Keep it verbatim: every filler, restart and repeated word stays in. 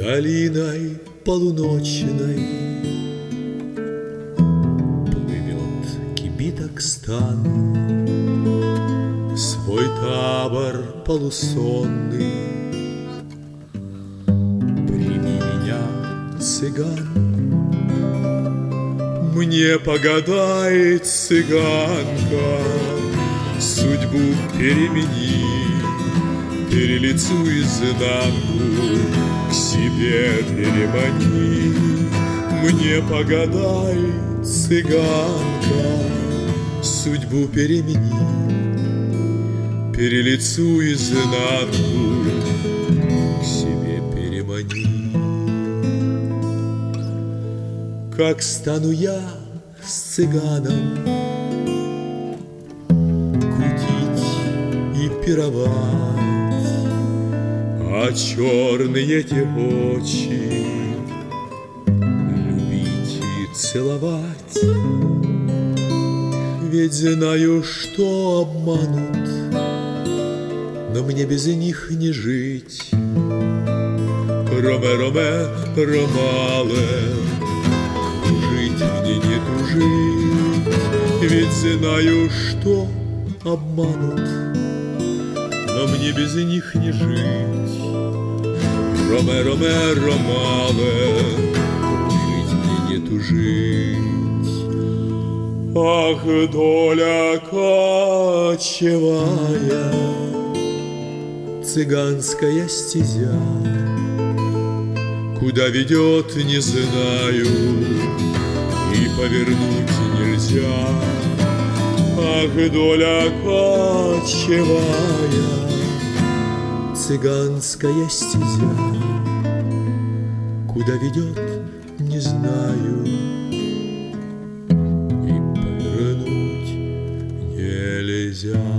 Долиной полуночной плывет Кибитакстан в свой табор полусонный. Прими меня, цыган, мне погадает цыганка, судьбу перемени, перелицу изнанку, к себе перемани. Мне погадай, цыганка, судьбу перемени, перелицу изнанку, к себе перемани. Как стану я с цыганом кутить и пировать, а черные те очи любить и целовать, ведь знаю, что обманут, но мне без них не жить. Роме, роме, ромале, жить мне не тужить, ведь знаю, что обманут, но мне без них не жить. Роме, роме, ромале, жить мне не тужить. Ах, доля кочевая, цыганская стезя, куда ведет, не знаю, и повернуть нельзя. Ах, доля кочевая, цыганская стезя, куда ведет, не знаю, и повернуть нельзя.